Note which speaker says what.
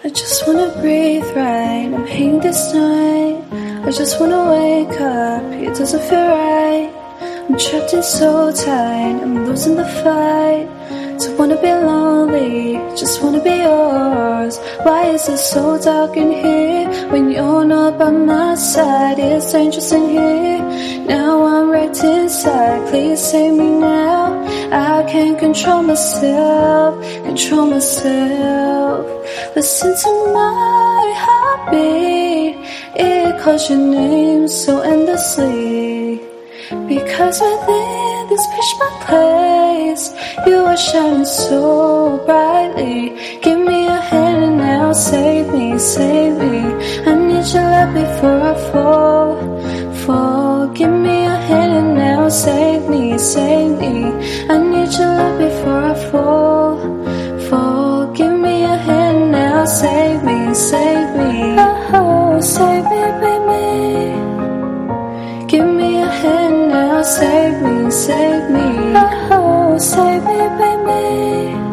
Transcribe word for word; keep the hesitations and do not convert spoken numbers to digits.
Speaker 1: I just wanna breathe right. I'm hanging this night. I just wanna wake up. It doesn't feel right. I'm trapped in so tight. I'm losing the fight. Don't wanna be lonely. Just wanna be yours. Why is it so dark in here when you're not by my side? It's dangerous in here. Now I'm wrecked inside. Please save me now. I can't control myself. Control myself. Listen to my heartbeat. It calls your name so endlessly. Because within this pitch black place, you are shining so brightly. Give me a hand and now save me, save me. I need your love before I fall, fall. Give me a hand and now save me, save me. I need your love before I fall, fall. Give me a hand now, save me, save me. Oh, save me, baby. Give me a hand now, save me, save me. Oh, save me, baby.